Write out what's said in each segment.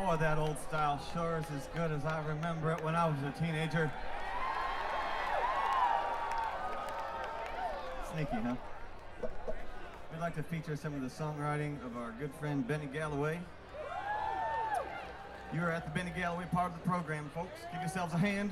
Boy, that old style sure is as good as I remember it when I was a teenager. Sneaky, huh? We'd like to feature some of the songwriting of our good friend Benny Galloway. You are at the Benny Galloway part of the program, folks. Give yourselves a hand.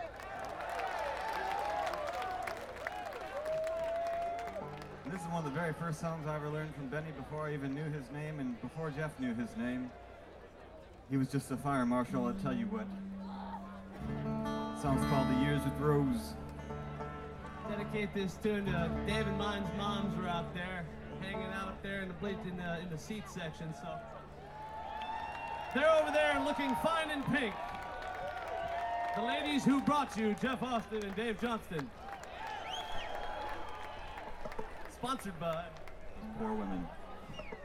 And this is one of the very first songs I ever learned from Benny before I even knew his name and before Jeff knew his name. He was just a fire marshal, I'll tell you what. The song's called The Years with Rose. Dedicate this tune to Dave and mine's moms were out there, hanging out up there in the seat section, so. They're over there looking fine in pink. The ladies who brought you, Jeff Austin and Dave Johnston. Sponsored by... Poor women.